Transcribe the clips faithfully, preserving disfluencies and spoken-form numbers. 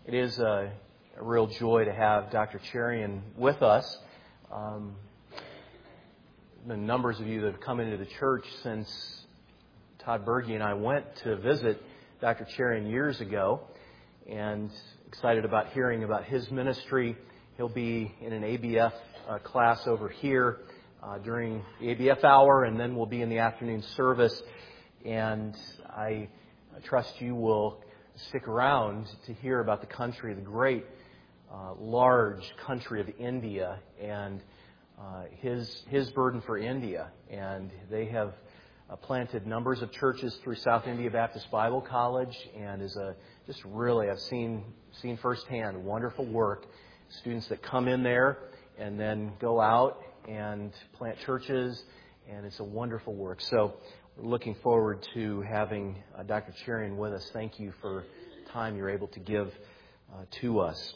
It is a, a real joy to have Doctor Cherian with us. Um, the numbers of you that have come into the church since Todd Berge and I went to visit Doctor Cherian years ago, and excited about hearing about his ministry. He'll be in an A B F uh, class over here uh, during the A B F hour, and then we'll be in the afternoon service. And I trust you will stick around to hear about the country, the great, uh, large country of India, and uh, his his burden for India. And they have uh, planted numbers of churches through South India Baptist Bible College, and is a just really I've seen seen firsthand wonderful work. Students that come in there and then go out and plant churches, and it's a wonderful work. So we're looking forward to having uh, Doctor Cherian with us. Thank you for the time you're able to give uh, to us.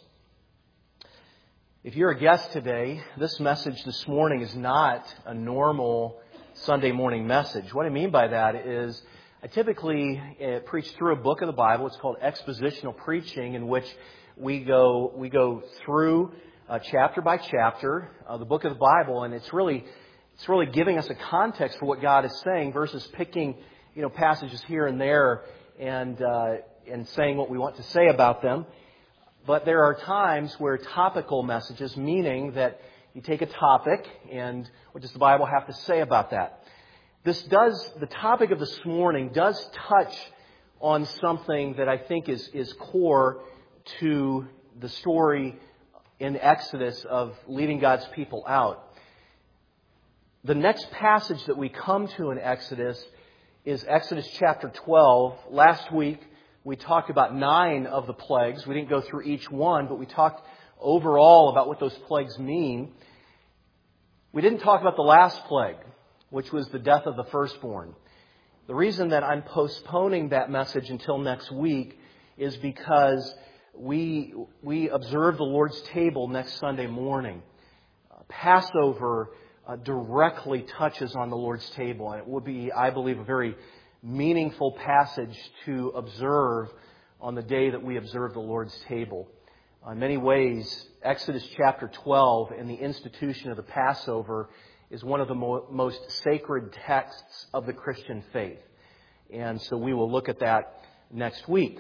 If you're a guest today, this message this morning is not a normal Sunday morning message. What I mean by that is I typically uh, preach through a book of the Bible. It's called expositional preaching, in which we go we go through uh, chapter by chapter uh, the book of the Bible, and it's really it's really giving us a context for what God is saying versus picking you know passages here and there and uh, and saying what we want to say about them. But there are times where topical messages, meaning that you take a topic and what does the Bible have to say about that? This does the topic of this morning does touch on something that I think is is core to the story in Exodus of leading God's people out. The next passage that we come to in Exodus is Exodus chapter twelve. Last week we talked about nine of the plagues. We didn't go through each one, but we talked overall about what those plagues mean. We didn't talk about the last plague, which was the death of the firstborn. The reason that I'm postponing that message until next week is because we we observe the Lord's table next Sunday morning. Uh, Passover uh, directly touches on the Lord's table, and it will be, I believe, a very meaningful passage to observe on the day that we observe the Lord's table. Uh, in many ways, Exodus chapter twelve and the institution of the Passover is one of the mo- most sacred texts of the Christian faith. And so we will look at that next week.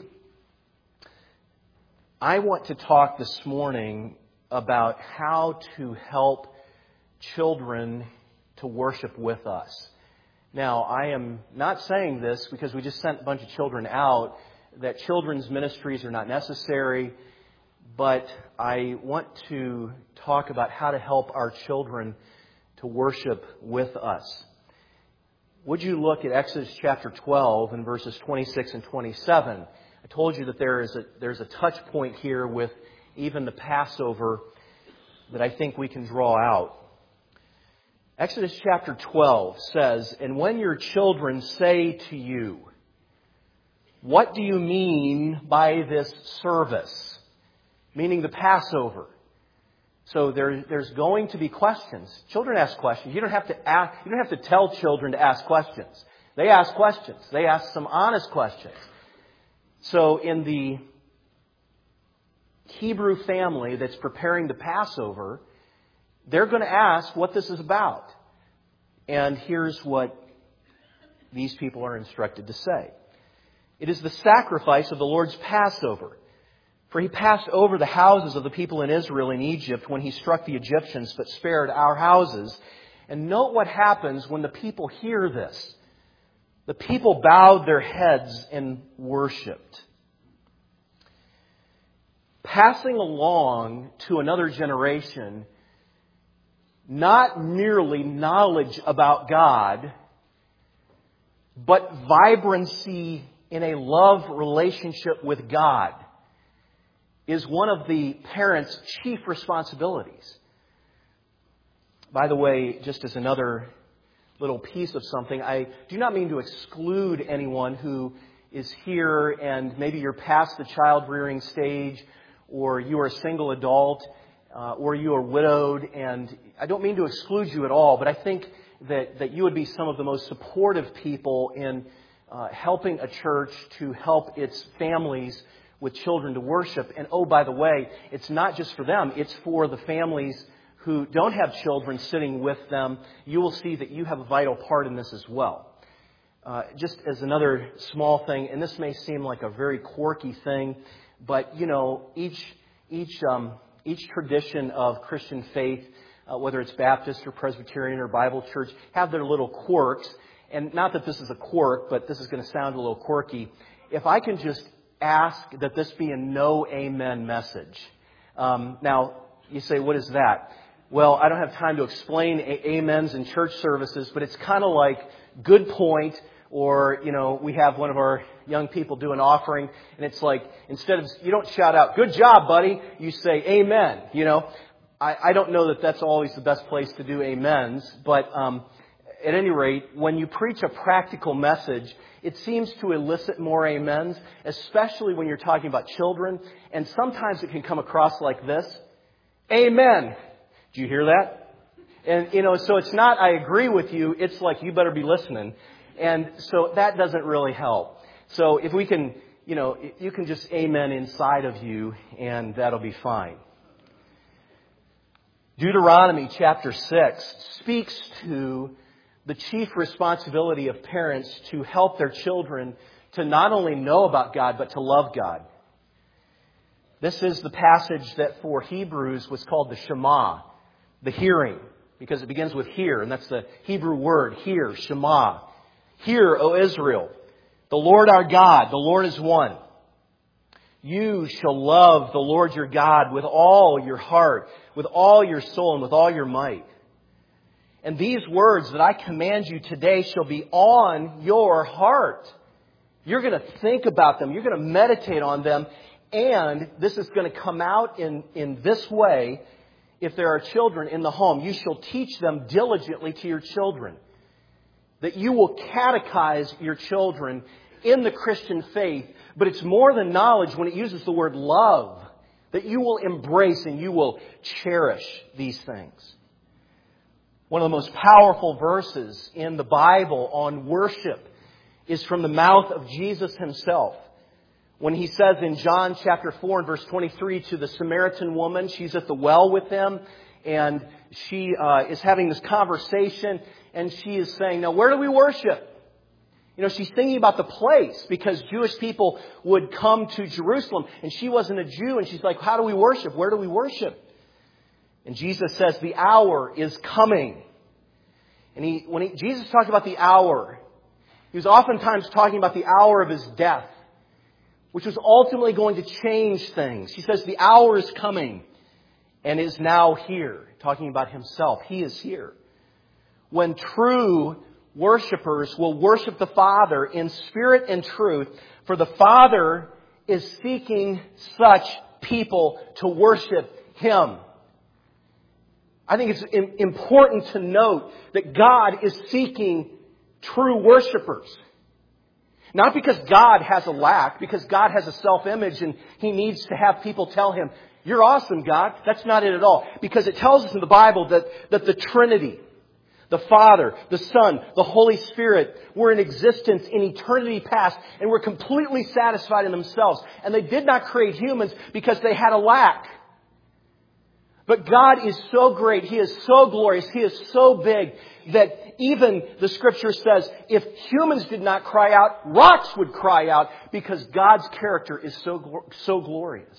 I want to talk this morning about how to help children to worship with us. Now, I am not saying this because we just sent a bunch of children out, that children's ministries are not necessary, but I want to talk about how to help our children to worship with us. Would you look at Exodus chapter twelve and verses twenty-six and twenty-seven? I told you that there is a there's a touch point here with even the Passover that I think we can draw out. Exodus chapter twelve says, "And when your children say to you, 'What do you mean by this service?'" Meaning the Passover. So there, there's going to be questions. Children ask questions. You don't have to ask, you don't have to tell children to ask questions. They ask questions. They ask some honest questions. So in the Hebrew family that's preparing the Passover, they're going to ask what this is about. And here's what these people are instructed to say. "It is the sacrifice of the Lord's Passover. For he passed over the houses of the people in Israel in Egypt when he struck the Egyptians, but spared our houses." And note what happens when the people hear this. The people bowed their heads and worshipped. Passing along to another generation, not merely knowledge about God, but vibrancy in a love relationship with God, is one of the parents' chief responsibilities. By the way, just as another little piece of something, I do not mean to exclude anyone who is here and maybe you're past the child rearing stage, or you are a single adult, uh, or you are widowed, and I don't mean to exclude you at all, but I think that, that you would be some of the most supportive people in uh, helping a church to help its families with children to worship. And oh, by the way, it's not just for them. It's for the families who don't have children sitting with them. You will see that you have a vital part in this as well. Uh, just as another small thing, and this may seem like a very quirky thing, but, you know, each each um, each tradition of Christian faith, uh, whether it's Baptist or Presbyterian or Bible church, have their little quirks. And not that this is a quirk, but this is going to sound a little quirky. If I can just ask that this be a no amen message. Um, now, you say, what is that? Well, I don't have time to explain a- amens in church services, but it's kind of like good point, or, you know, we have one of our young people do an offering, and it's like, instead of, you don't shout out, good job, buddy, you say amen, you know. I, I don't know that that's always the best place to do amens, but um, at any rate, when you preach a practical message, it seems to elicit more amens, especially when you're talking about children, and sometimes it can come across like this, amen. Do you hear that? And, you know, so it's not, I agree with you. It's like, you better be listening. And so that doesn't really help. So if we can, you know, you can just amen inside of you, and that'll be fine. Deuteronomy chapter six speaks to the chief responsibility of parents to help their children to not only know about God, but to love God. This is the passage that for Hebrews was called the Shema, the hearing, because it begins with hear, and that's the Hebrew word, hear, Shema. Hear, O Israel, the Lord our God, the Lord is one. You shall love the Lord your God with all your heart, with all your soul, and with all your might. And these words that I command you today shall be on your heart. You're going to think about them. You're going to meditate on them. And this is going to come out in, in this way. If there are children in the home, you shall teach them diligently to your children. That you will catechize your children in the Christian faith. But it's more than knowledge when it uses the word love. That you will embrace and you will cherish these things. One of the most powerful verses in the Bible on worship is from the mouth of Jesus himself. When he says in John chapter four and verse twenty-three to the Samaritan woman, she's at the well with him, and she uh, is having this conversation, and she is saying, now where do we worship? You know, she's thinking about the place, because Jewish people would come to Jerusalem, and she wasn't a Jew, and she's like, how do we worship? Where do we worship? And Jesus says, the hour is coming. And he, when he, Jesus talked about the hour, he was oftentimes talking about the hour of his death, which was ultimately going to change things. He says, the hour is coming and is now here. Talking about himself. He is here. When true worshipers will worship the Father in spirit and truth, for the Father is seeking such people to worship Him. I think it's important to note that God is seeking true worshipers. Not because God has a lack, because God has a self-image and He needs to have people tell Him, you're awesome, God. That's not it at all. Because it tells us in the Bible that, that the Trinity, the Father, the Son, the Holy Spirit were in existence in eternity past and were completely satisfied in themselves. And they did not create humans because they had a lack. But God is so great, He is so glorious, He is so big that even the Scripture says if humans did not cry out, rocks would cry out because God's character is so, so glorious.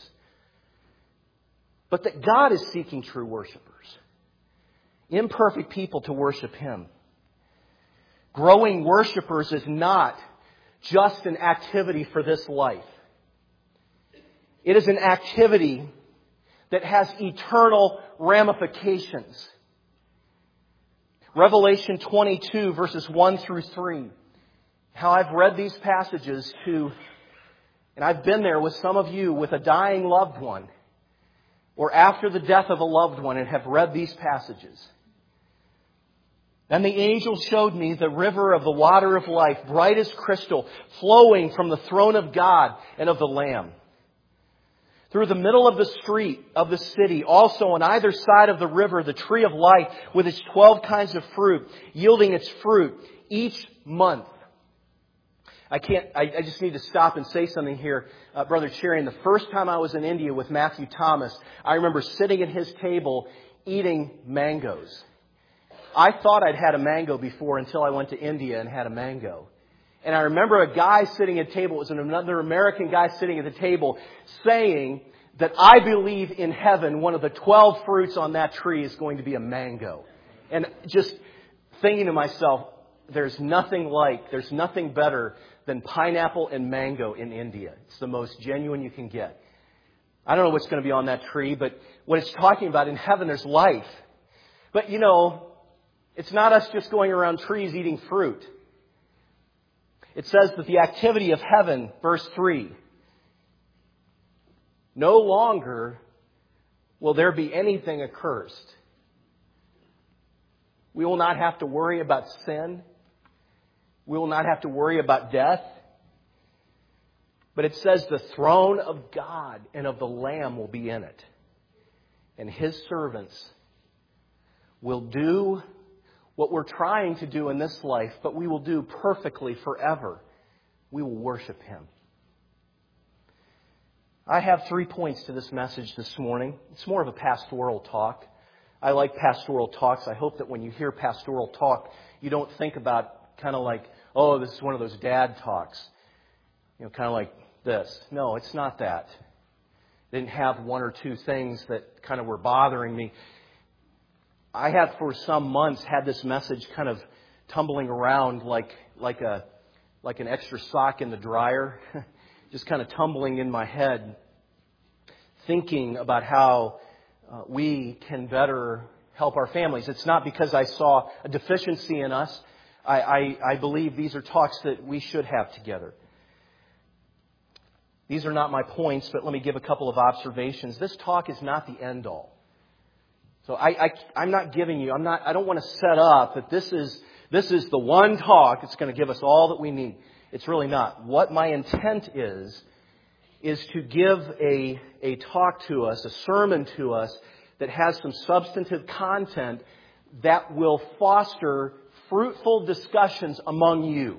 But that God is seeking true worshipers. Imperfect people to worship Him. Growing worshipers is not just an activity for this life. It is an activity that has eternal ramifications. Revelation twenty-two verses one through three. How I've read these passages to, and I've been there with some of you with a dying loved one, or after the death of a loved one, and have read these passages. Then the angel showed me the river of the water of life, bright as crystal, flowing from the throne of God and of the Lamb. Through the middle of the street of the city, also on either side of the river, the tree of life with its twelve kinds of fruit, yielding its fruit each month. I can't, I, I just need to stop and say something here. Uh, Brother Cherian, the first time I was in India with Matthew Thomas, I remember sitting at his table eating mangoes. I thought I'd had a mango before until I went to India and had a mango. And I remember a guy sitting at a table, it was another American guy sitting at the table, saying that I believe in heaven one of the twelve fruits on that tree is going to be a mango. And just thinking to myself, there's nothing like, there's nothing better than pineapple and mango in India. It's the most genuine you can get. I don't know what's going to be on that tree, but what it's talking about, in heaven there's life. But you know, it's not us just going around trees eating fruit. It says that the activity of heaven, verse three, no longer will there be anything accursed. We will not have to worry about sin. We will not have to worry about death. But it says the throne of God and of the Lamb will be in it. And His servants will do what we're trying to do in this life, but we will do perfectly forever. We will worship Him. I have three points to this message this morning. It's more of a pastoral talk. I like pastoral talks. I hope that when you hear pastoral talk, you don't think about kind of like, oh, this is one of those dad talks. You know, kind of like this. No, it's not that. I didn't have one or two things that kind of were bothering me. I have for some months had this message kind of tumbling around like like a like an extra sock in the dryer, just kind of tumbling in my head, thinking about how uh, we can better help our families. It's not because I saw a deficiency in us. I, I, I believe these are talks that we should have together. These are not my points, but let me give a couple of observations. This talk is not the end all. So I, I, I'm not giving you, I'm not, I don't want to set up that this is, this is the one talk that's going to give us all that we need. It's really not. What my intent is, is to give a, a talk to us, a sermon to us that has some substantive content that will foster fruitful discussions among you.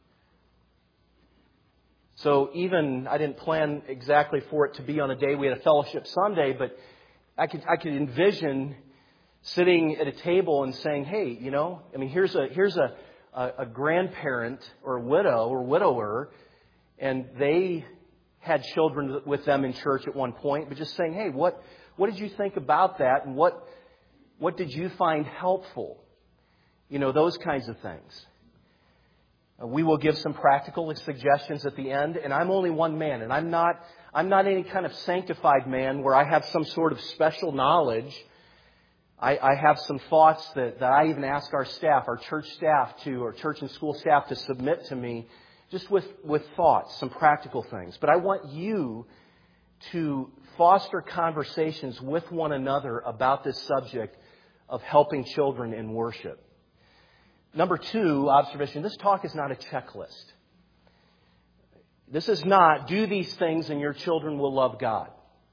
So even, I didn't plan exactly for it to be on a day we had a fellowship Sunday, but I could I could envision sitting at a table and saying, hey, you know, I mean, here's a here's a, a, a grandparent or a widow or widower, and they had children with them in church at one point, but just saying, hey, what what did you think about that, and what what did you find helpful? You know, those kinds of things. Uh, we will give some practical suggestions at the end, and I'm only one man, and I'm not I'm not any kind of sanctified man where I have some sort of special knowledge. I, I have some thoughts that, that I even ask our staff, our church staff to, or church and school staff to submit to me, just with, with thoughts, some practical things. But I want you to foster conversations with one another about this subject of helping children in worship. Number two observation, this talk is not a checklist. This is not, do these things and your children will love God.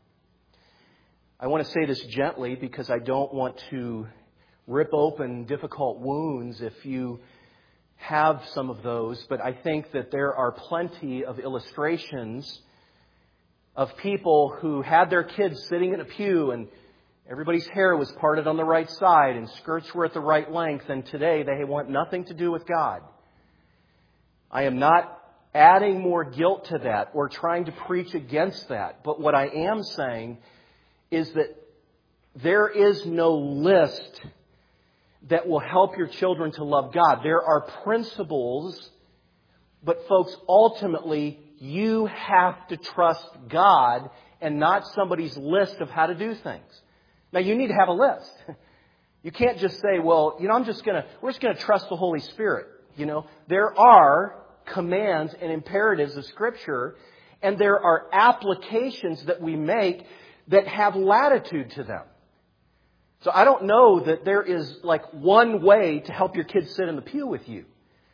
I want to say this gently because I don't want to rip open difficult wounds if you have some of those. But I think that there are plenty of illustrations of people who had their kids sitting in a pew and everybody's hair was parted on the right side and skirts were at the right length. And today they want nothing to do with God. I am not adding more guilt to that or trying to preach against that. But what I am saying is that there is no list that will help your children to love God. There are principles, but folks, ultimately, you have to trust God and not somebody's list of how to do things. Now, you need to have a list. You can't just say, well, you know, I'm just going to, we're just going to trust the Holy Spirit. You know, there are commands and imperatives of Scripture, and there are applications that we make that have latitude to them. So I don't know that there is like one way to help your kids sit in the pew with you.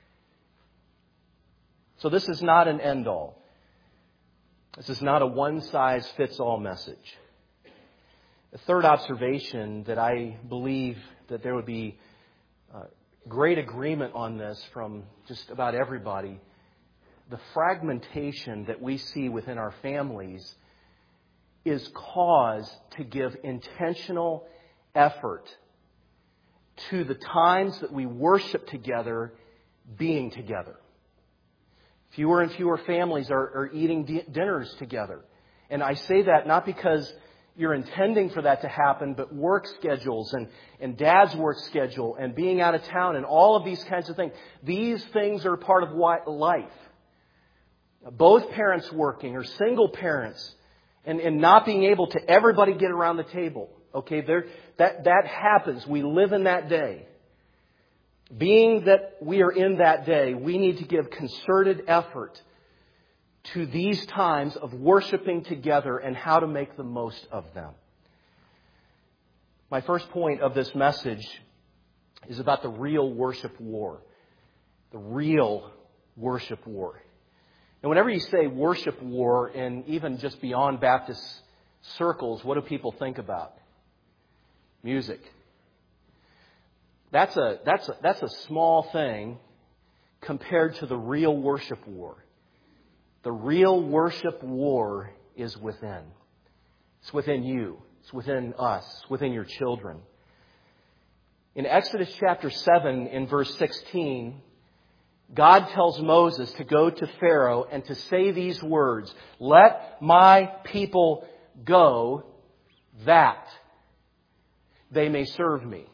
So this is not an end-all. This is not a one-size-fits-all message. The third observation that I believe that there would be uh, great agreement on this from just about everybody the fragmentation that we see within our families is cause to give intentional effort to the times that we worship together, being together. Fewer and fewer families are, are eating di- dinners together. And I say that not because you're intending for that to happen, but work schedules and, and dad's work schedule and being out of town and all of these kinds of things. These things are part of life. Both parents working or single parents and, and not being able to everybody get around the table. Okay, there, that, that happens. We live in that day. Being that we are in that day, we need to give concerted effort to these times of worshiping together and how to make the most of them. My first point of this message is about the real worship war. The real worship war. And whenever you say worship war, and even just beyond Baptist circles, what do people think about? Music. That's a, that's a, that's a small thing compared to the real worship war. The real worship war is within. It's within you. It's within us. It's within your children. In Exodus chapter seven, in verse sixteen, God tells Moses to go to Pharaoh and to say these words, "Let my people go that they may serve me."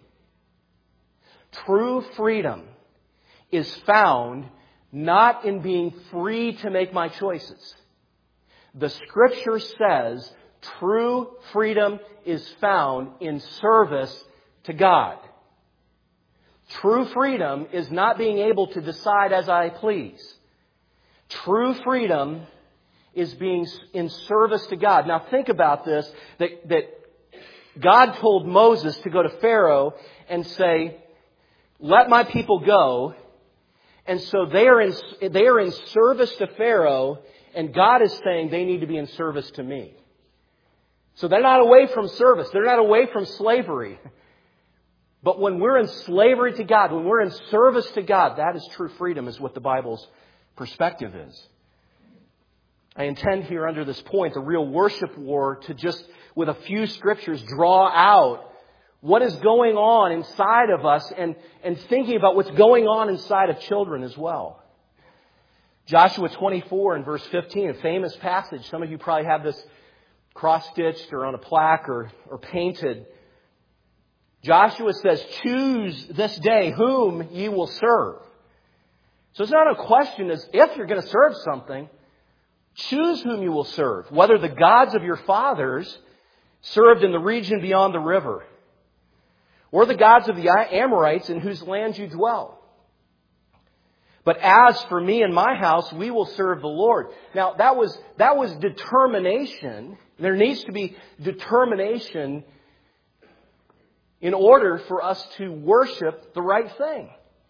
True freedom is found not in being free to make my choices. The Scripture says true freedom is found in service to God. True freedom is not being able to decide as I please. True freedom is being in service to God. Now think about this, that, that God told Moses to go to Pharaoh and say, "Let my people go." And so they are in, they are in service to Pharaoh, and God is saying they need to be in service to me. So they're not away from service. They're not away from slavery. But when we're in slavery to God, when we're in service to God, that is true freedom, is what the Bible's perspective is. I intend here under this point, the real worship war, to just, with a few scriptures, draw out what is going on inside of us and, and thinking about what's going on inside of children as well. Joshua twenty-four and verse fifteen, a famous passage. Some of you probably have this cross-stitched or on a plaque or, or painted. Joshua says, "Choose this day whom ye will serve." So it's not a question as if you're going to serve something. Choose whom you will serve. Whether the gods of your fathers served in the region beyond the river, or the gods of the Amorites in whose land you dwell. But as for me and my house, we will serve the Lord. Now, that was, that was determination. There needs to be determination in order for us to worship the right thing.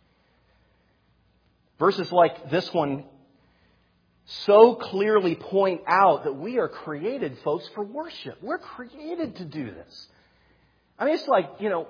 Verses like this one so clearly point out that we are created, folks, for worship. We're created to do this. I mean, it's like, you know,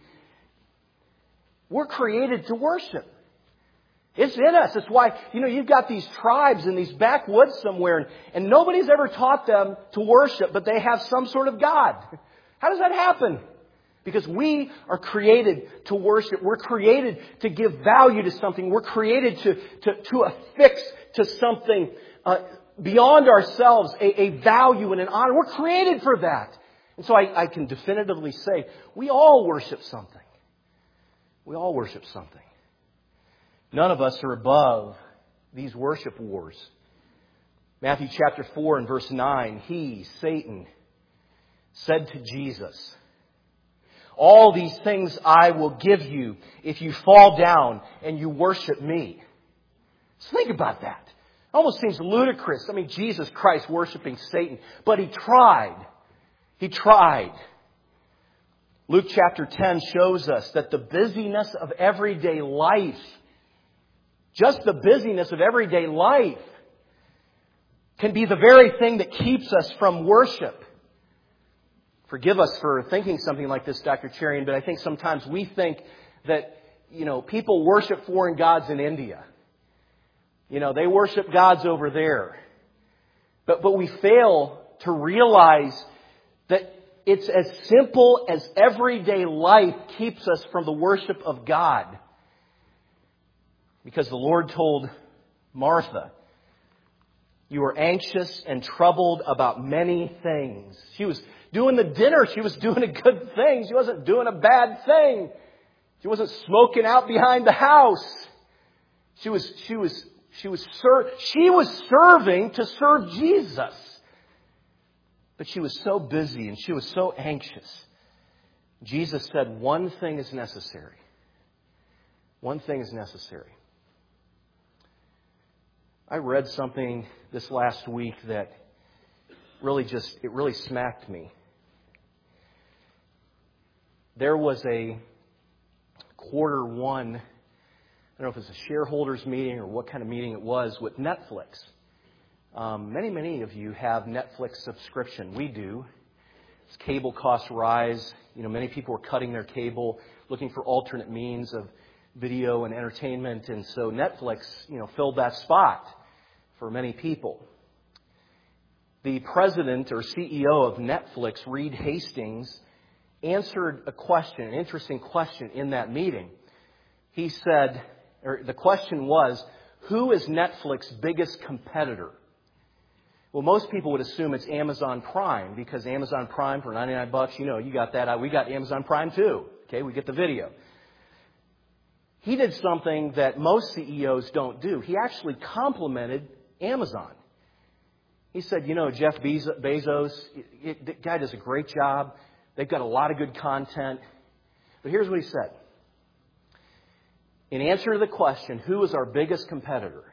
we're created to worship. It's in us. It's why, you know, you've got these tribes in these backwoods somewhere, and, and nobody's ever taught them to worship, but they have some sort of God. How does that happen? Because we are created to worship. We're created to give value to something. We're created to, to, to affix to something uh, beyond ourselves, a, a value and an honor. We're created for that. And so I, I can definitively say we all worship something. We all worship something. None of us are above these worship wars. Matthew chapter four and verse nine, he, Satan, said to Jesus, "All these things I will give you if you fall down and you worship me." So think about that. It almost seems ludicrous. I mean, Jesus Christ worshiping Satan. But he tried. He tried. Luke chapter ten shows us that the busyness of everyday life, just the busyness of everyday life, can be the very thing that keeps us from worship. Forgive us for thinking something like this, Doctor Cherian, but I think sometimes we think that, you know, people worship foreign gods in India. You know, they worship gods over there. But, but we fail to realize that it's as simple as everyday life keeps us from the worship of God. Because the Lord told Martha, you are anxious and troubled about many things. She was doing the dinner. She was doing a good thing. She wasn't doing a bad thing. She wasn't smoking out behind the house. She was, she was, she was, ser- she was serving to serve Jesus. But she was so busy and she was so anxious. Jesus said, one thing is necessary. One thing is necessary. I read something this last week that really just, it really smacked me. There was a quarter one, I don't know if it was a shareholders meeting or what kind of meeting it was, with Netflix. Um, many, many of you have Netflix subscription. We do. As cable costs rise, you know, many people are cutting their cable, looking for alternate means of video and entertainment, and so Netflix, you know, filled that spot for many people. The president or C E O of Netflix, Reed Hastings, answered a question, an interesting question in that meeting. He said, or the question was, who is Netflix's biggest competitor? Well, most people would assume it's Amazon Prime, because Amazon Prime for ninety-nine bucks, you know, you got that. We got Amazon Prime too. Okay, we get the video. He did something that most C E Os don't do. He actually complimented Amazon. He said, you know, Jeff Bezos, the guy does a great job. They've got a lot of good content. But here's what he said. In answer to the question, who is our biggest competitor?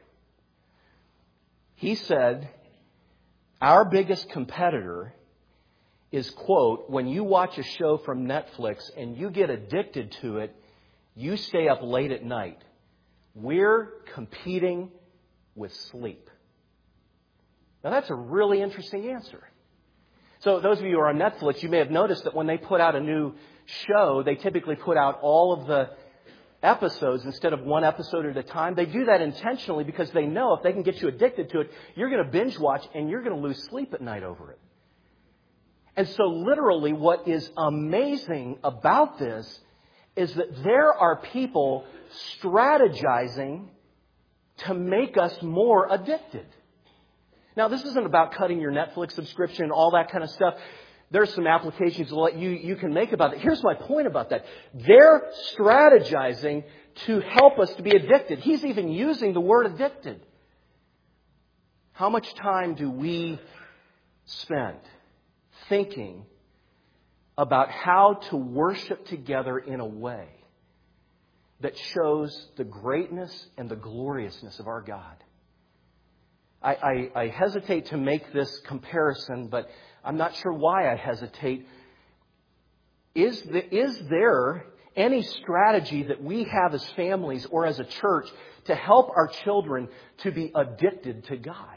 He said, our biggest competitor is, quote, when you watch a show from Netflix and you get addicted to it, you stay up late at night. We're competing with sleep. Now that's a really interesting answer. So those of you who are on Netflix, you may have noticed that when they put out a new show, they typically put out all of the episodes instead of one episode at a time. They do that intentionally because they know if they can get you addicted to it, you're going to binge watch and you're going to lose sleep at night over it. And so literally what is amazing about this is that there are people strategizing to make us more addicted. Now, this isn't about cutting your Netflix subscription and all that kind of stuff. There's some applications that you, you can make about it. Here's my point about that. They're strategizing to help us to be addicted. He's even using the word addicted. How much time do we spend thinking about how to worship together in a way that shows the greatness and the gloriousness of our God? I, I, I hesitate to make this comparison, but I'm not sure why I hesitate. Is, the, is there any strategy that we have as families or as a church to help our children to be addicted to God?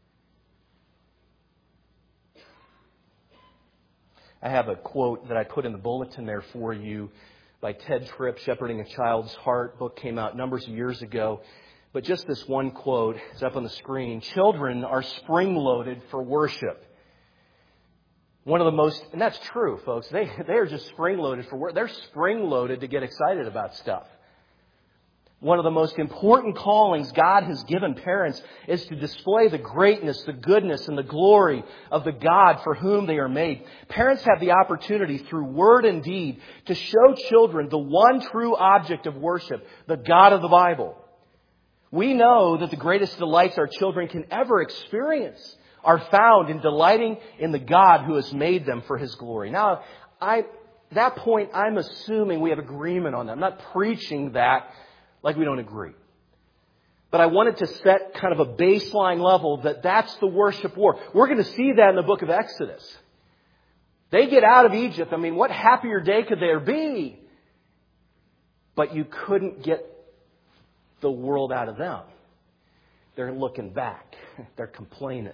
I have a quote that I put in the bulletin there for you by Ted Tripp, Shepherding a Child's Heart. Book came out numbers of years ago. But just this one quote is up on the screen. Children are spring-loaded for worship. One of the most, and that's true, folks. They, they are just spring-loaded for worship. They're spring-loaded to get excited about stuff. One of the most important callings God has given parents is to display the greatness, the goodness, and the glory of the God for whom they are made. Parents have the opportunity through word and deed to show children the one true object of worship, the God of the Bible. We know that the greatest delights our children can ever experience are found in delighting in the God who has made them for His glory. Now, I, that point, I'm assuming we have agreement on that. I'm not preaching that like we don't agree. But I wanted to set kind of a baseline level that that's the worship war. We're going to see that in the book of Exodus. They get out of Egypt. I mean, what happier day could there be? But you couldn't get the world out of them. They're looking back. They're complaining.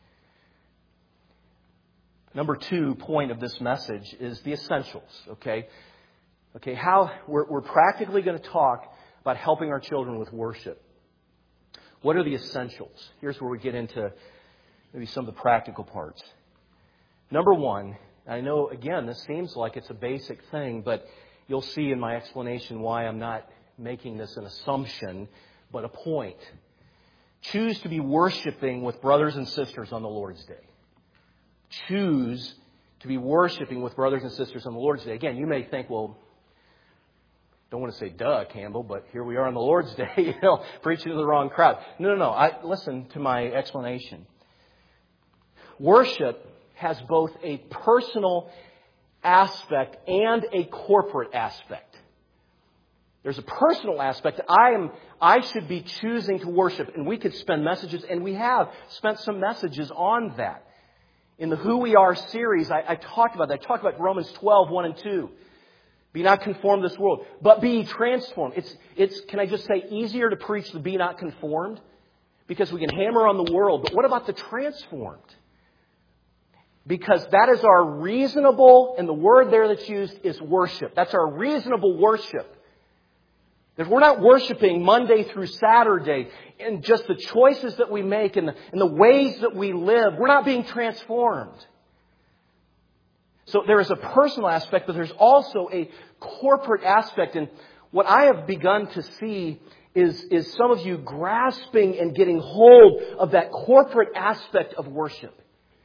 Number two point of this message is the essentials. Okay, okay. How we're, we're practically going to talk about helping our children with worship. What are the essentials? Here's where we get into maybe some of the practical parts. Number one, I know, again, this seems like it's a basic thing, but you'll see in my explanation why I'm not making this an assumption, but a point. Choose to be worshiping with brothers and sisters on the Lord's Day. Choose to be worshiping with brothers and sisters on the Lord's Day. Again, you may think, well, don't want to say duh, Campbell, but here we are on the Lord's Day, you know, preaching to the wrong crowd. No, no, no. I, listen to my explanation. Worship has both a personal aspect and a corporate aspect. There's a personal aspect. I am, I should be choosing to worship. And we could spend messages, and we have spent some messages on that. In the Who We Are series, I, I talked about that. I talked about Romans twelve, one and two. Be not conformed to this world, but be transformed. It's, it's, can I just say, easier to preach the be not conformed? Because we can hammer on the world. But what about the transformed? Because that is our reasonable, and the word there that's used is worship. That's our reasonable worship. If we're not worshiping Monday through Saturday and just the choices that we make and the, and the ways that we live, we're not being transformed. So there is a personal aspect, but there's also a corporate aspect. And what I have begun to see is, is some of you grasping and getting hold of that corporate aspect of worship.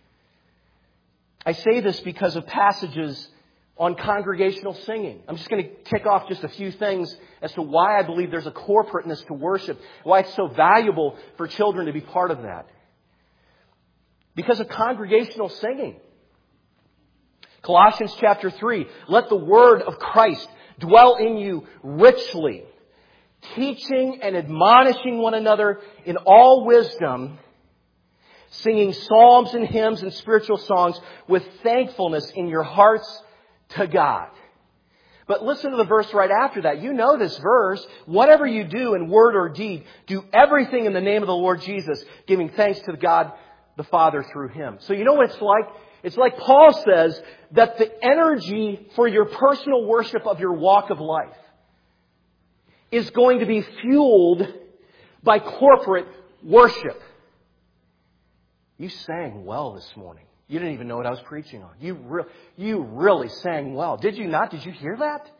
I say this because of passages on congregational singing. I'm just going to kick off just a few things as to why I believe there's a corporateness to worship, why it's so valuable for children to be part of that. Because of congregational singing. Colossians chapter three, let the word of Christ dwell in you richly, teaching and admonishing one another in all wisdom, singing psalms and hymns and spiritual songs with thankfulness in your hearts to God. But listen to the verse right after that. You know this verse. Whatever you do in word or deed, do everything in the name of the Lord Jesus, giving thanks to God the Father through Him. So you know what it's like? It's like Paul says that the energy for your personal worship of your walk of life is going to be fueled by corporate worship. You sang well this morning. You didn't even know what I was preaching on. You, re- you really sang well. Did you not? Did you hear that?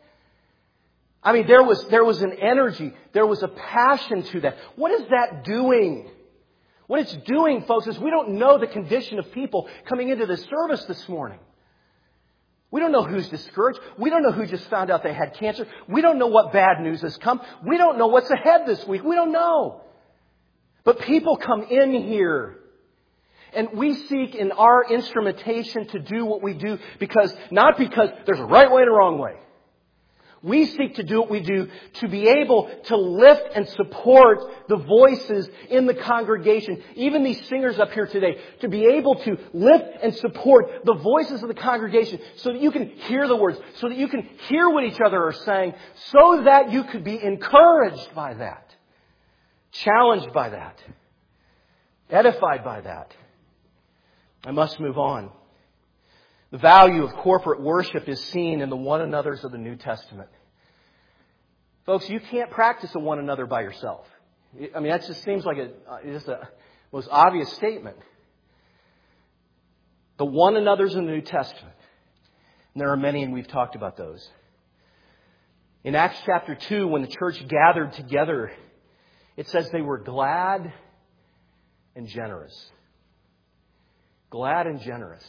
I mean, there was, there was an energy. There was a passion to that. What is that doing? What it's doing, folks, is we don't know the condition of people coming into this service this morning. We don't know who's discouraged. We don't know who just found out they had cancer. We don't know what bad news has come. We don't know what's ahead this week. We don't know. But people come in here. And we seek in our instrumentation to do what we do because, not because there's a right way and a wrong way. We seek to do what we do to be able to lift and support the voices in the congregation. Even these singers up here today, to be able to lift and support the voices of the congregation so that you can hear the words, so that you can hear what each other are saying, so that you could be encouraged by that, challenged by that, edified by that. I must move on. The value of corporate worship is seen in the one another's of the New Testament. Folks, you can't practice a one another by yourself. I mean, that just seems like a, just a most obvious statement. The one another's in the New Testament. And there are many, and we've talked about those. In Acts chapter two, when the church gathered together, it says they were glad and generous. Glad and generous.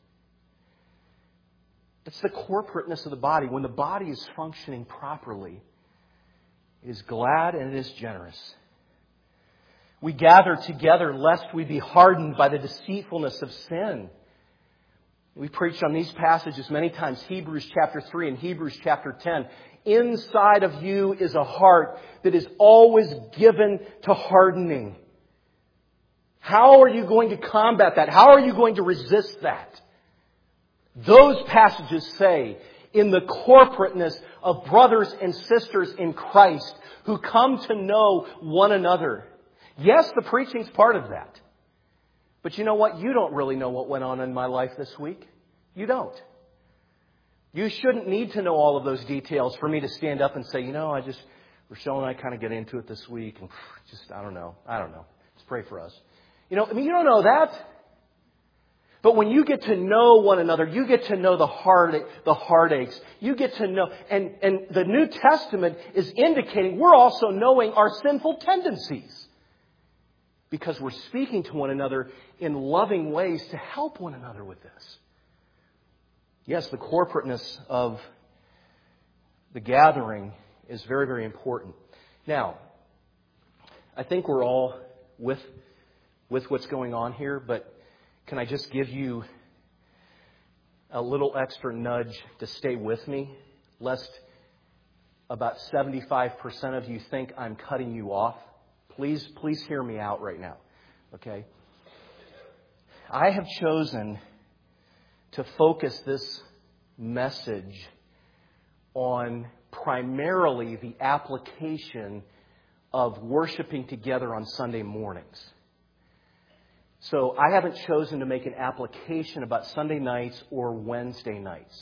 It's the corporateness of the body. When the body is functioning properly, it is glad and it is generous. We gather together lest we be hardened by the deceitfulness of sin. We preached on these passages many times, Hebrews chapter three and Hebrews chapter ten. Inside of you is a heart that is always given to hardening. How are you going to combat that? How are you going to resist that? Those passages say, in the corporateness of brothers and sisters in Christ who come to know one another. Yes, the preaching's part of that. But you know what? You don't really know what went on in my life this week. You don't. You shouldn't need to know all of those details for me to stand up and say, you know, I just Rochelle and I kind of get into it this week, and just, I don't know. I don't know. Just pray for us. You know, I mean, you don't know that. But when you get to know one another, you get to know the heart, the heartaches. You get to know, and, and the New Testament is indicating we're also knowing our sinful tendencies. Because we're speaking to one another in loving ways to help one another with this. Yes, the corporateness of the gathering is very, very important. Now, I think we're all with, with what's going on here, but can I just give you a little extra nudge to stay with me, lest about seventy-five percent of you think I'm cutting you off? Please, please hear me out right now, okay? I have chosen to focus this message on primarily the application of worshiping together on Sunday mornings. So I haven't chosen to make an application about Sunday nights or Wednesday nights.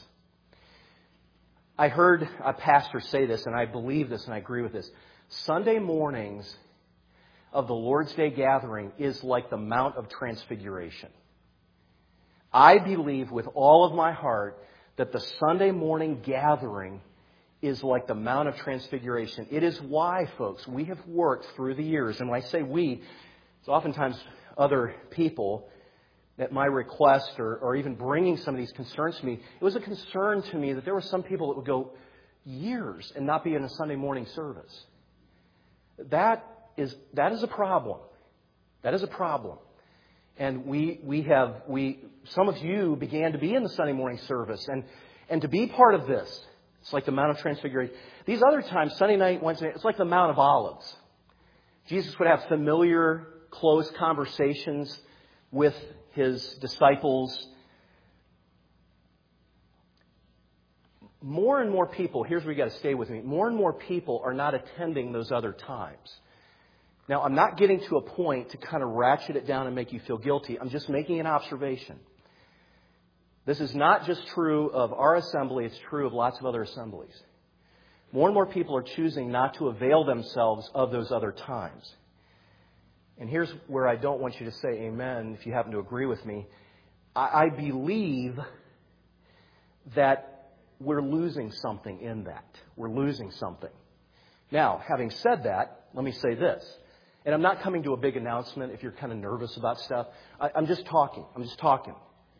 I heard a pastor say this, and I believe this, and I agree with this. Sunday mornings of the Lord's Day gathering is like the Mount of Transfiguration. I believe with all of my heart that the Sunday morning gathering is like the Mount of Transfiguration. It is why, folks, we have worked through the years, and when I say we, it's oftentimes other people at my request or, or even bringing some of these concerns to me. It was a concern to me that there were some people that would go years and not be in a Sunday morning service. That is that is a problem. That is a problem. And we we have we some of you began to be in the Sunday morning service and and to be part of this. It's like the Mount of Transfiguration. These other times, Sunday night, Wednesday, it's like the Mount of Olives. Jesus would have familiar, close conversations with His disciples. More and more people, here's where you got to stay with me, more and more people are not attending those other times. Now, I'm not getting to a point to kind of ratchet it down and make you feel guilty. I'm just making an observation. This is not just true of our assembly, it's true of lots of other assemblies. More and more people are choosing not to avail themselves of those other times. And here's where I don't want you to say amen if you happen to agree with me. I, I believe that we're losing something in that. We're losing something. Now, having said that, let me say this. And I'm not coming to a big announcement if you're kind of nervous about stuff. I, I'm just talking. I'm just talking.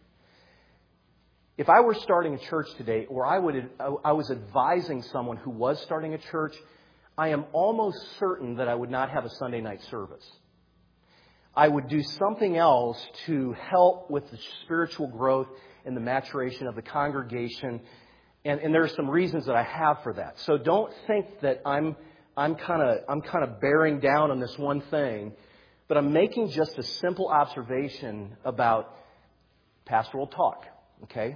If I were starting a church today, or I would, I was advising someone who was starting a church, I am almost certain that I would not have a Sunday night service. I would do something else to help with the spiritual growth and the maturation of the congregation. And, and there are some reasons that I have for that. So don't think that I'm I'm kind of I'm kind of bearing down on this one thing, but I'm making just a simple observation about pastoral talk. Okay?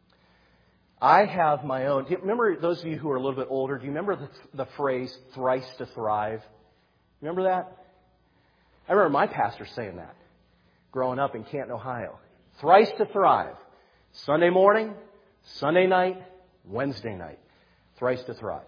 I have my own. Do you remember, those of you who are a little bit older, do you remember the, the phrase "thrice to thrive"? Remember that? I remember my pastor saying that growing up in Canton, Ohio. Thrice to thrive. Sunday morning, Sunday night, Wednesday night. Thrice to thrive.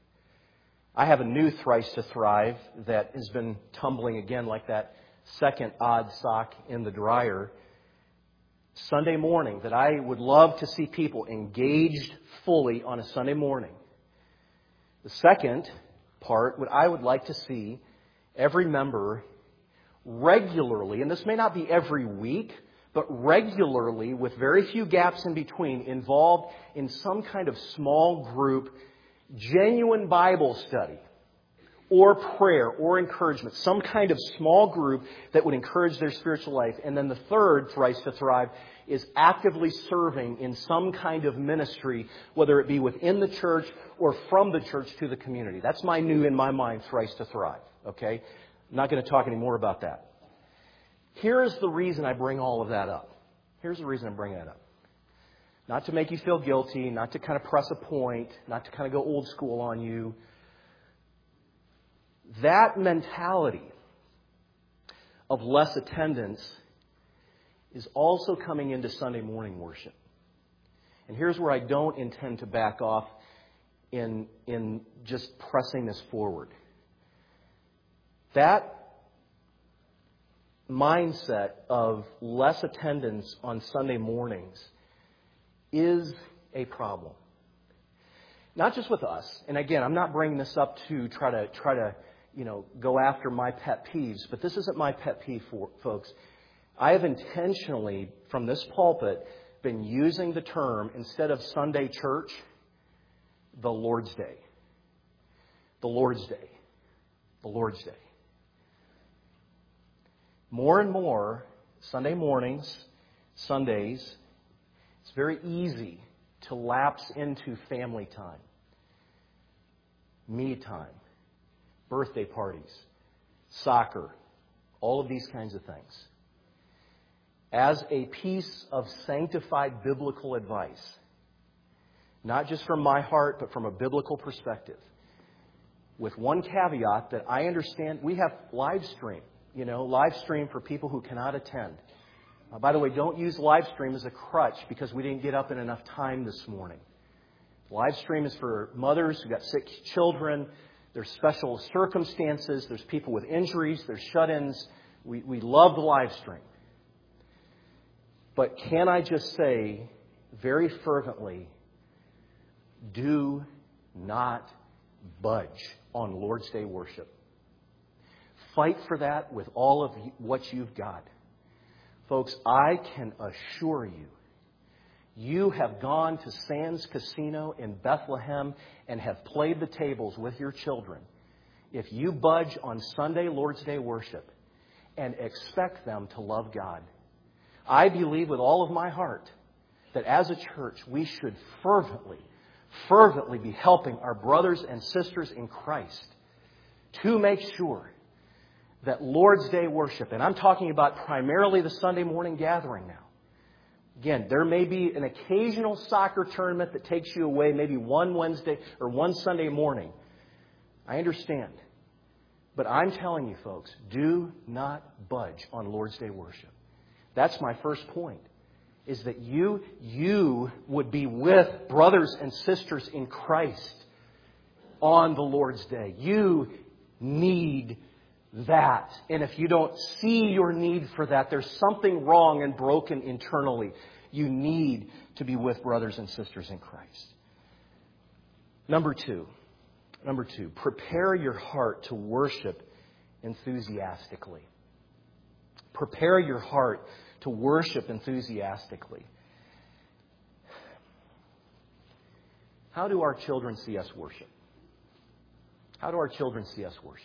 I have a new thrice to thrive that has been tumbling again like that second odd sock in the dryer. Sunday morning, that I would love to see people engaged fully on a Sunday morning. The second part, what I would like to see every member regularly, and this may not be every week, but regularly, with very few gaps in between, involved in some kind of small group, genuine Bible study, or prayer, or encouragement, some kind of small group that would encourage their spiritual life. And then the third, thrice to thrive, is actively serving in some kind of ministry, whether it be within the church or from the church to the community. That's my new, in my mind, thrice to thrive. Okay? I'm not going to talk any more about that. Here's the reason I bring all of that up. Here's the reason I bring that up. Not to make you feel guilty, not to kind of press a point, not to kind of go old school on you. That mentality of less attendance is also coming into Sunday morning worship. And here's where I don't intend to back off in, in just pressing this forward. That mindset of less attendance on Sunday mornings is a problem. Not just with us. And again, I'm not bringing this up to try to try to, you know, go after my pet peeves, but this isn't my pet peeve, for, folks. I have intentionally, from this pulpit, been using the term, instead of Sunday church, the Lord's Day. The Lord's Day. The Lord's Day. More and more, Sunday mornings, Sundays, it's very easy to lapse into family time, me time, birthday parties, soccer, all of these kinds of things. As a piece of sanctified biblical advice, not just from my heart, but from a biblical perspective, with one caveat that I understand, we have live stream, you know, live stream for people who cannot attend. Uh, by the way, don't use live stream as a crutch because we didn't get up in enough time this morning. Live stream is for mothers who got sick children. There's special circumstances. There's people with injuries. There's shut-ins. We, we love the live stream. But can I just say very fervently, do not budge on Lord's Day worship. Fight for that with all of what you've got. Folks, I can assure you, you have gone to Sands Casino in Bethlehem and have played the tables with your children. If you budge on Sunday Lord's Day worship and expect them to love God, I believe with all of my heart that as a church we should fervently, fervently be helping our brothers and sisters in Christ to make sure that Lord's Day worship, and I'm talking about primarily the Sunday morning gathering now. Again, there may be an occasional soccer tournament that takes you away, maybe one Wednesday or one Sunday morning. I understand. But I'm telling you, folks, do not budge on Lord's Day worship. That's my first point, is that you, you would be with brothers and sisters in Christ on the Lord's Day. You need that. And if you don't see your need for that, there's something wrong and broken internally. You need to be with brothers and sisters in Christ. Number two. Number two, prepare your heart to worship enthusiastically. Prepare your heart to worship enthusiastically. How do our children see us worship? How do our children see us worship?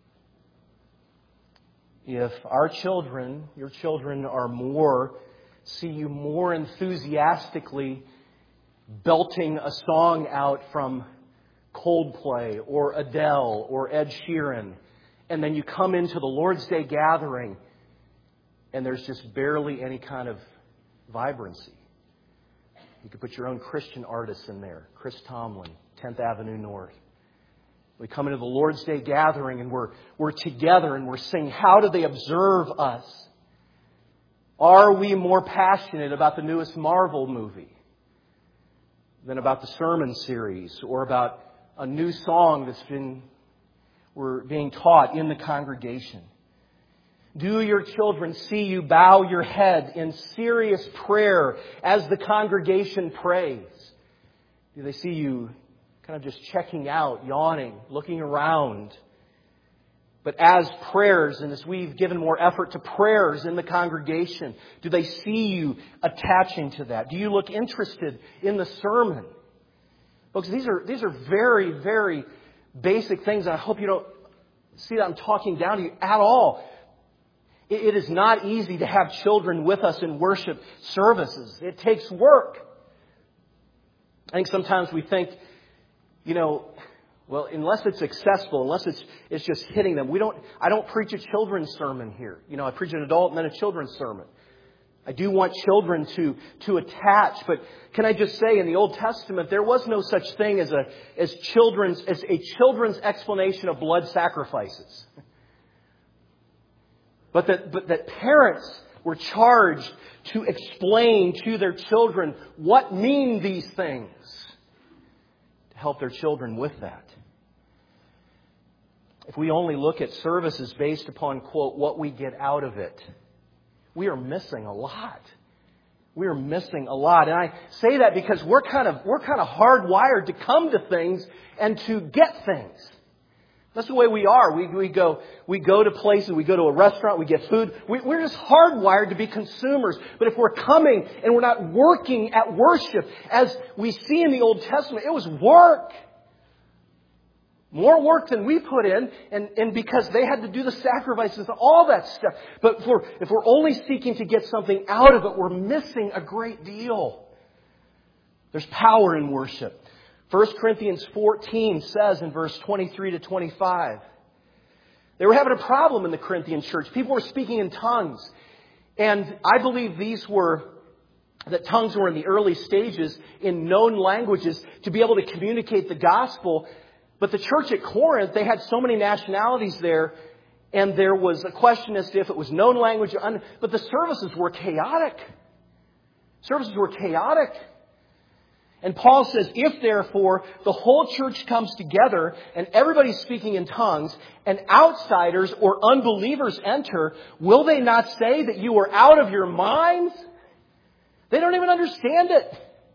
If our children, your children are more, see you more enthusiastically belting a song out from Coldplay or Adele or Ed Sheeran, and then you come into the Lord's Day gathering and there's just barely any kind of vibrancy. You could put your own Christian artists in there. Chris Tomlin, tenth Avenue North. We come into the Lord's Day gathering and we're, we're together and we're saying, how do they observe us? Are we more passionate about the newest Marvel movie than about the sermon series or about a new song that's been we're being taught in the congregation? Do your children see you bow your head in serious prayer as the congregation prays? Do they see you kind of just checking out, yawning, looking around? But as prayers, and as we've given more effort to prayers in the congregation, do they see you attaching to that? Do you look interested in the sermon? Folks, these are these are very, very basic things. And I hope you don't see that I'm talking down to you at all. It, it is not easy to have children with us in worship services. It takes work. I think sometimes we think, you know, well, unless it's successful, unless it's it's just hitting them, we don't. I don't preach a children's sermon here. You know, I preach an adult and then a children's sermon. I do want children to to attach, but can I just say, in the Old Testament, there was no such thing as a as children's as a children's explanation of blood sacrifices. But that but that parents were charged to explain to their children what mean these things. help their children with that. If we only look at services based upon, quote, what we get out of it, we are missing a lot. We are missing a lot. And I say that because we're kind of we're kind of hardwired to come to things and to get things. That's the way we are. We we go we go to places, we go to a restaurant, we get food. We, we're just hardwired to be consumers. But if we're coming and we're not working at worship, as we see in the Old Testament, it was work. More work than we put in, and, and because they had to do the sacrifices and all that stuff. But if we're, if we're only seeking to get something out of it, we're missing a great deal. There's power in worship. First Corinthians fourteen says in verse twenty-three to twenty-five, they were having a problem in the Corinthian church. People were speaking in tongues. And I believe these were, that tongues were in the early stages in known languages to be able to communicate the gospel. But the church at Corinth, they had so many nationalities there, and there was a question as to if it was known language or un- but the services were chaotic. Services were chaotic. And Paul says, if therefore the whole church comes together and everybody's speaking in tongues and outsiders or unbelievers enter, will they not say that you are out of your minds? They don't even understand it.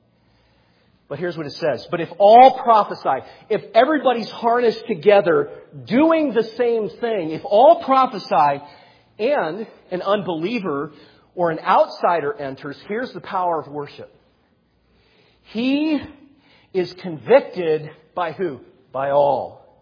But here's what it says. But if all prophesy, if everybody's harnessed together doing the same thing, if all prophesy and an unbeliever or an outsider enters, here's the power of worship. He is convicted by who? By all.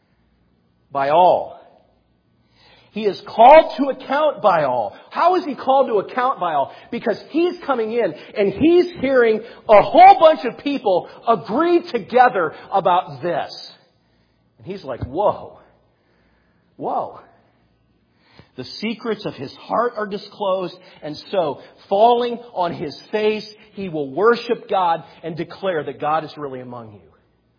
By all. He is called to account by all. How is he called to account by all? Because he's coming in and he's hearing a whole bunch of people agree together about this. And he's like, whoa. Whoa. The secrets of his heart are disclosed, and so, falling on his face, he will worship God and declare that God is really among you.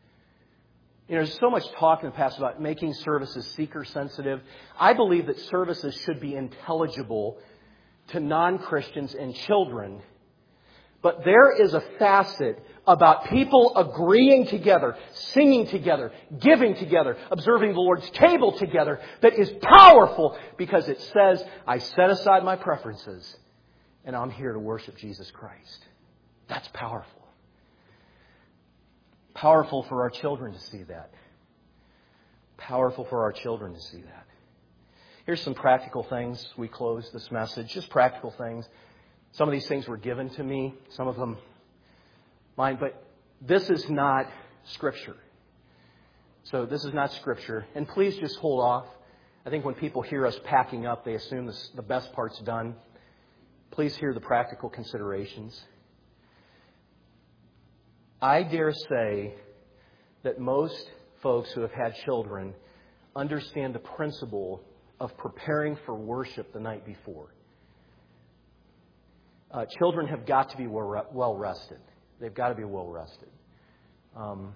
You know, there's so much talk in the past about making services seeker-sensitive. I believe that services should be intelligible to non-Christians and children. But there is a facet about people agreeing together, singing together, giving together, observing the Lord's table together that is powerful because it says, I set aside my preferences and I'm here to worship Jesus Christ. That's powerful. Powerful for our children to see that. Powerful for our children to see that. Here's some practical things. We close this message. Just practical things. Some of these things were given to me. Some of them mine. But this is not Scripture. So this is not Scripture. And please just hold off. I think when people hear us packing up, they assume this, the best part's done. Please hear the practical considerations. I dare say that most folks who have had children understand the principle of preparing for worship the night before. Uh, children have got to be well rested. They've got to be well rested. Um,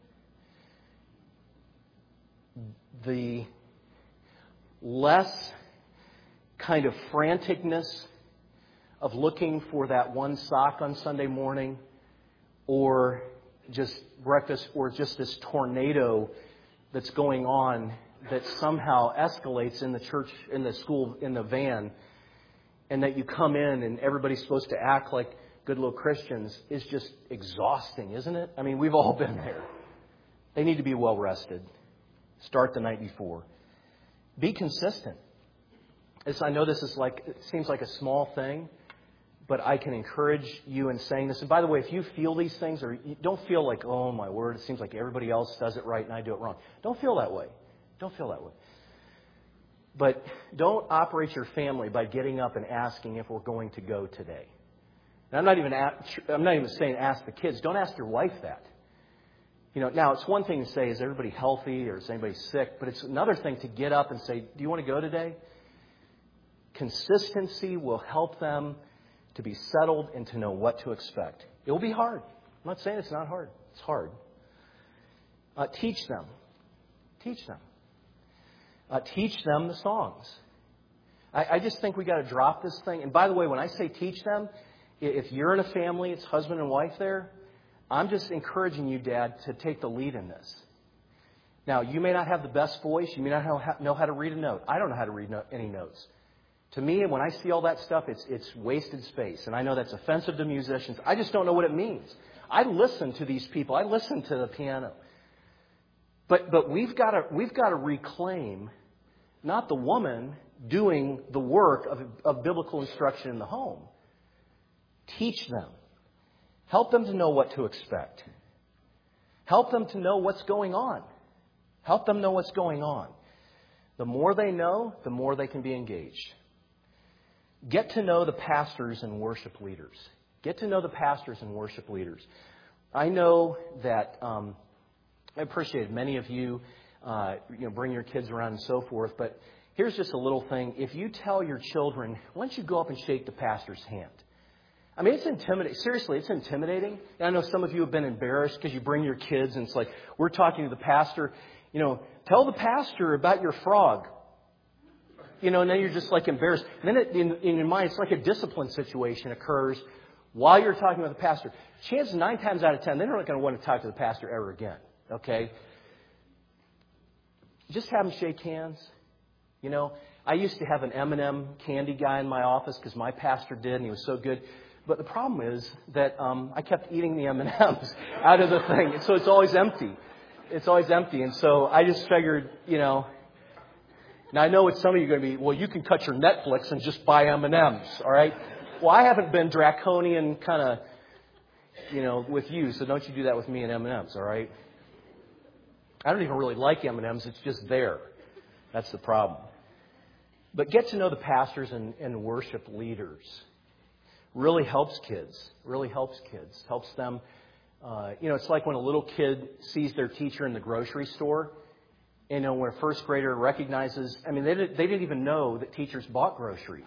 the less kind of franticness of looking for that one sock on Sunday morning, or just breakfast, or just this tornado that's going on that somehow escalates in the church, in the school, in the van, and that you come in and everybody's supposed to act like good little Christians is just exhausting, isn't it? I mean, we've all been there. They need to be well rested. Start the night before. Be consistent. It's, I know this is like, it seems like a small thing, but I can encourage you in saying this. And by the way, if you feel these things, or you don't feel like, oh my word, it seems like everybody else does it right and I do it wrong. Don't feel that way. Don't feel that way. But don't operate your family by getting up and asking if we're going to go today. And I'm not even I'm not even saying ask the kids. Don't ask your wife that. You know, now it's one thing to say, is everybody healthy or is anybody sick? But it's another thing to get up and say, do you want to go today? Consistency will help them to be settled and to know what to expect. It will be hard. I'm not saying it's not hard. It's hard. Uh, teach them. Teach them. Uh, teach them the songs. I, I just think we got to drop this thing. And by the way, when I say teach them, if you're in a family, it's husband and wife there, I'm just encouraging you, Dad, to take the lead in this. Now, you may not have the best voice. You may not know how to read a note. I don't know how to read no, any notes. To me, when I see all that stuff, it's it's wasted space. And I know that's offensive to musicians. I just don't know what it means. I listen to these people. I listen to the piano. But but we've got to we've got to reclaim not the woman doing the work of, of biblical instruction in the home. Teach them. Help them to know what to expect. Help them to know what's going on. Help them know what's going on. The more they know, the more they can be engaged. Get to know the pastors and worship leaders. Get to know the pastors and worship leaders. I know that um, I appreciate many of you, uh, you know, bring your kids around and so forth. But here's just a little thing. If you tell your children, why don't you go up and shake the pastor's hand? I mean, it's intimidating. Seriously, it's intimidating. And I know some of you have been embarrassed because you bring your kids and it's like, we're talking to the pastor. You know, tell the pastor about your frog. You know, and then you're just like embarrassed. And then it, in, in your mind, it's like a discipline situation occurs while you're talking with the pastor. Chances nine times out of ten, they're not going to want to talk to the pastor ever again. Okay? Just have them shake hands. You know, I used to have an M and M candy guy in my office because my pastor did, and he was so good. But the problem is that um, I kept eating the M and M's out of the thing. So it's always empty. It's always empty. And so I just figured, you know, now I know what some of you are going to be, well, you can cut your Netflix and just buy M and M's, all right? Well, I haven't been draconian kind of, you know, with you, so don't you do that with me and M and M's, all right? I don't even really like M and M's. It's just there. That's the problem. But get to know the pastors and, and worship leaders. Really helps kids. Really helps kids. Helps them. Uh, you know, it's like when a little kid sees their teacher in the grocery store. You know, when a first grader recognizes, I mean, they, did, they didn't even know that teachers bought groceries.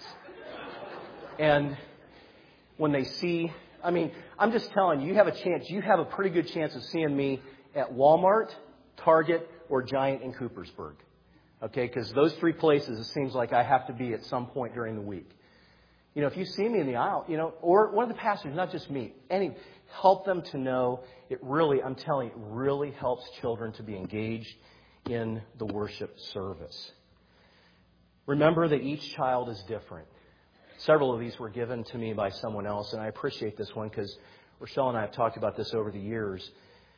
And when they see, I mean, I'm just telling you, you have a chance, you have a pretty good chance of seeing me at Walmart, Target, or Giant in Coopersburg. Okay, because those three places, it seems like I have to be at some point during the week. You know, if you see me in the aisle, you know, or one of the pastors, not just me, any, help them to know it really, I'm telling you, it really helps children to be engaged in the worship service. Remember that each child is different. Several of these were given to me by someone else, and I appreciate this one because Rochelle and I have talked about this over the years.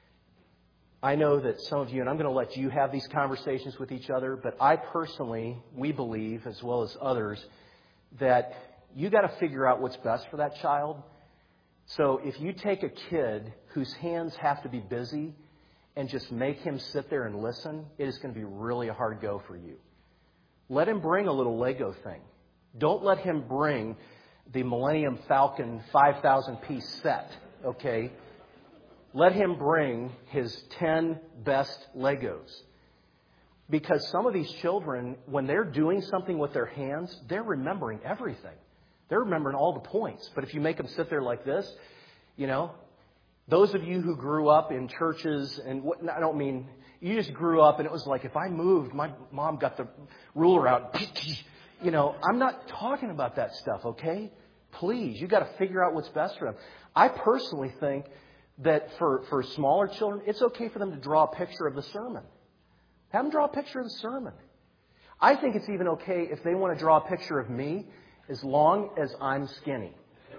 I know that some of you, and I'm going to let you have these conversations with each other, but I personally, we believe, as well as others, that you got to figure out what's best for that child. So if you take a kid whose hands have to be busy and just make him sit there and listen, it is going to be really a hard go for you. Let him bring a little Lego thing. Don't let him bring the Millennium Falcon five thousand piece set, okay? Let him bring his ten best Legos. Because some of these children, when they're doing something with their hands, they're remembering everything. They're remembering all the points. But if you make them sit there like this, you know, those of you who grew up in churches, and what, I don't mean, you just grew up and it was like, if I moved, my mom got the ruler out. You know, I'm not talking about that stuff, okay? Please, you got to figure out what's best for them. I personally think that for, for smaller children, it's okay for them to draw a picture of the sermon. Have them draw a picture of the sermon. I think it's even okay if they want to draw a picture of me as long as I'm skinny.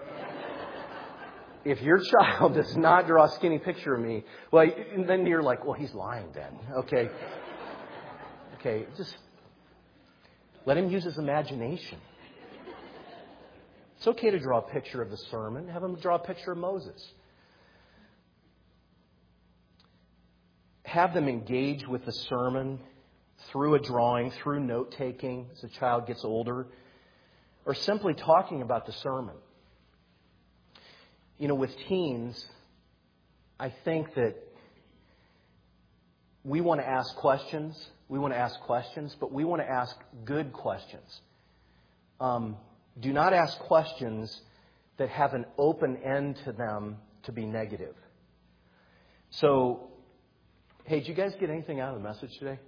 If your child does not draw a skinny picture of me, well, then you're like, well, he's lying then. Okay. Okay, just let him use his imagination. It's okay to draw a picture of the sermon. Have him draw a picture of Moses. Have them engage with the sermon through a drawing, through note-taking as the child gets older, or simply talking about the sermon. You know, with teens, I think that we want to ask questions. We want to ask questions, but we want to ask good questions. Um, do not ask questions that have an open end to them to be negative. So, hey, did you guys get anything out of the message today?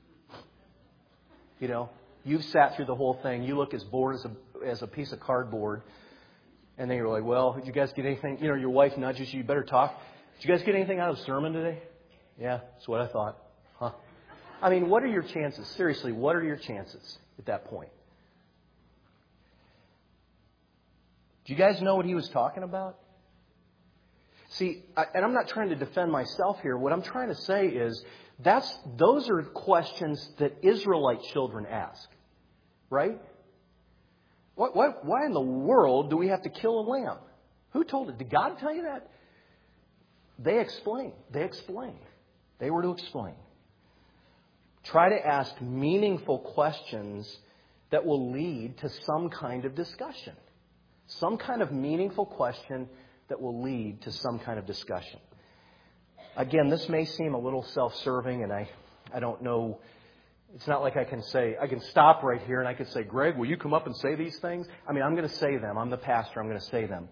You know, you've sat through the whole thing. You look as bored as a, as a piece of cardboard. And then you're like, well, did you guys get anything? You know, your wife nudges you, you better talk. Did you guys get anything out of the sermon today? Yeah, that's what I thought. Huh? I mean, what are your chances? Seriously, what are your chances at that point? Do you guys know what he was talking about? See, I, and I'm not trying to defend myself here. What I'm trying to say is that's those are questions that Israelite children ask, right? What, what, why in the world do we have to kill a lamb? Who told it? Did God tell you that? They explain. They explain. They were to explain. Try to ask meaningful questions that will lead to some kind of discussion. Some kind of meaningful question that will lead to some kind of discussion. Again, this may seem a little self-serving, and I, I don't know. It's not like I can say, I can stop right here and I can say, Greg, will you come up and say these things? I mean, I'm going to say them. I'm the pastor. I'm going to say them.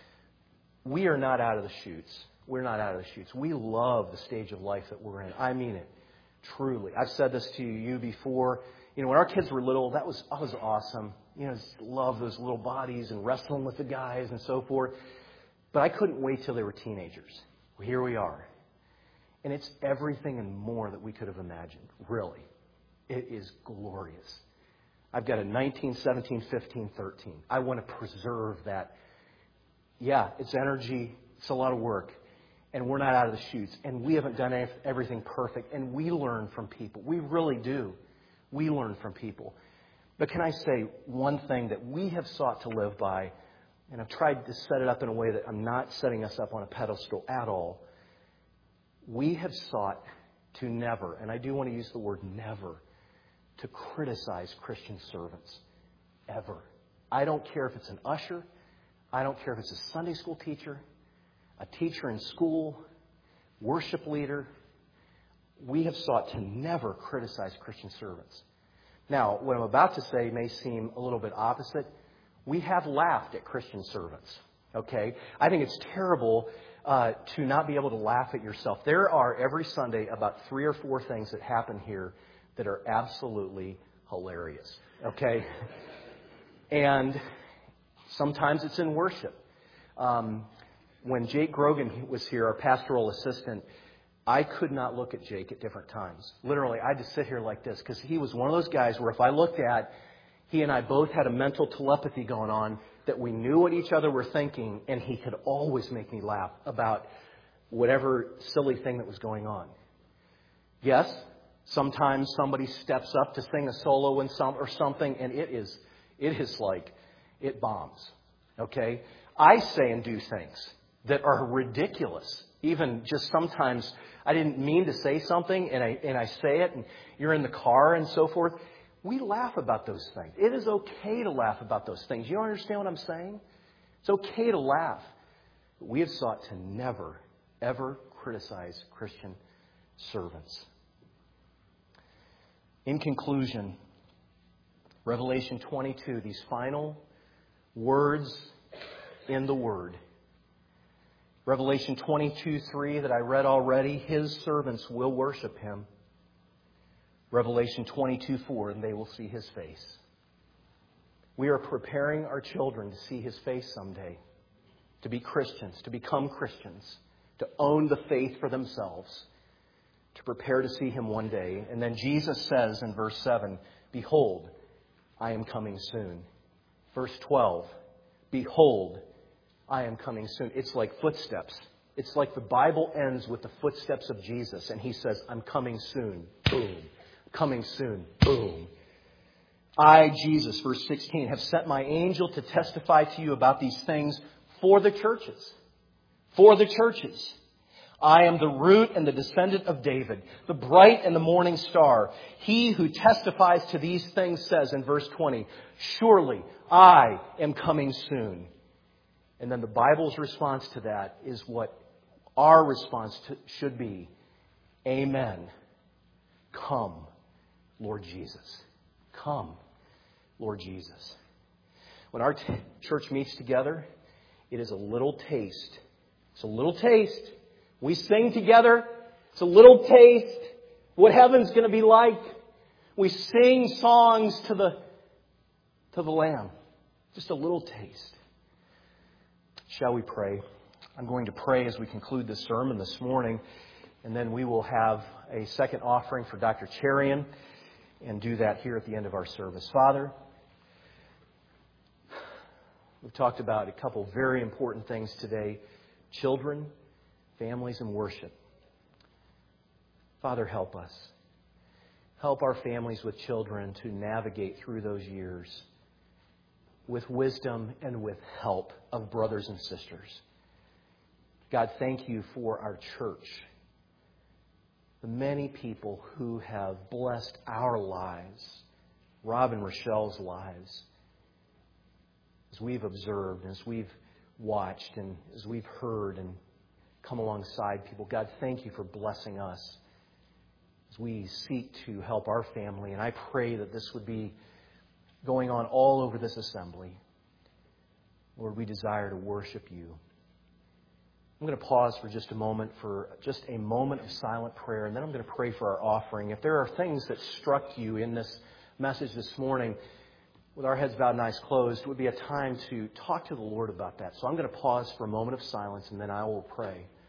We are not out of the chutes. We're not out of the chutes. We love the stage of life that we're in. I mean it. Truly. I've said this to you before. You know, when our kids were little, that was, that was awesome. You know, just love those little bodies and wrestling with the guys and so forth. But I couldn't wait till they were teenagers. Well, here we are. And it's everything and more that we could have imagined. Really. It is glorious. I've got a nineteen, seventeen, fifteen, thirteen. I want to preserve that. Yeah, it's energy. It's a lot of work. And we're not out of the chutes. And we haven't done everything perfect. And we learn from people. We really do. We learn from people. But can I say one thing that we have sought to live by, and I've tried to set it up in a way that I'm not setting us up on a pedestal at all. We have sought to never, and I do want to use the word never, to criticize Christian servants. Ever. I don't care if it's an usher. I don't care if it's a Sunday school teacher, a teacher in school, worship leader. We have sought to never criticize Christian servants. Now, what I'm about to say may seem a little bit opposite. We have laughed at Christian servants. Okay? I think it's terrible uh, to not be able to laugh at yourself. There are every Sunday about three or four things that happen here that are absolutely hilarious. Okay? And sometimes it's in worship. Um, when Jake Grogan was here, our pastoral assistant, I could not look at Jake at different times. Literally, I had to sit here like this because he was one of those guys where if I looked at, he and I both had a mental telepathy going on that we knew what each other were thinking, and he could always make me laugh about whatever silly thing that was going on. Yes, sometimes somebody steps up to sing a solo in some or something, and it is it is like it bombs. Okay? I say and do things that are ridiculous. Even just sometimes I didn't mean to say something and I and I say it and you're in the car and so forth. We laugh about those things. It is okay to laugh about those things. You don't understand what I'm saying? It's okay to laugh. But we have sought to never, ever criticize Christian servants. In conclusion, Revelation twenty-two, these final words in the Word. Revelation twenty-two three that I read already, His servants will worship Him. Revelation twenty-two four, and they will see His face. We are preparing our children to see His face someday, to be Christians, to become Christians, to own the faith for themselves, to prepare to see Him one day. And then Jesus says in verse seven, Behold, I am coming soon. Verse twelve, Behold, I am coming soon. It's like footsteps. It's like the Bible ends with the footsteps of Jesus. And He says, I'm coming soon. Boom. Coming soon. Boom. I, Jesus, verse sixteen, have sent my angel to testify to you about these things for the churches. For the churches. I am the root and the descendant of David, the bright and the morning star. He who testifies to these things says in verse twenty, Surely I am coming soon. And then the Bible's response to that is what our response to, should be. Amen. Come, Lord Jesus. Come, Lord Jesus. When our t- church meets together, it is a little taste. It's a little taste. We sing together. It's a little taste. What heaven's going to be like. We sing songs to the, to the Lamb. Just a little taste. Shall we pray? I'm going to pray as we conclude this sermon this morning, and then we will have a second offering for Doctor Cherian and do that here at the end of our service. Father, we've talked about a couple very important things today: children, families, and worship. Father, help us. Help our families with children to navigate through those years with wisdom and with help of brothers and sisters. God, thank you for our church, the many people who have blessed our lives, Rob and Rochelle's lives, as we've observed, as we've watched, and as we've heard and come alongside people. God, thank you for blessing us as we seek to help our family. And I pray that this would be going on all over this assembly. Lord, we desire to worship you. I'm going to pause for just a moment for just a moment of silent prayer, and then I'm going to pray for our offering. If there are things that struck you in this message this morning, with our heads bowed and eyes closed, it would be a time to talk to the Lord about that. So I'm going to pause for a moment of silence, and then I will pray.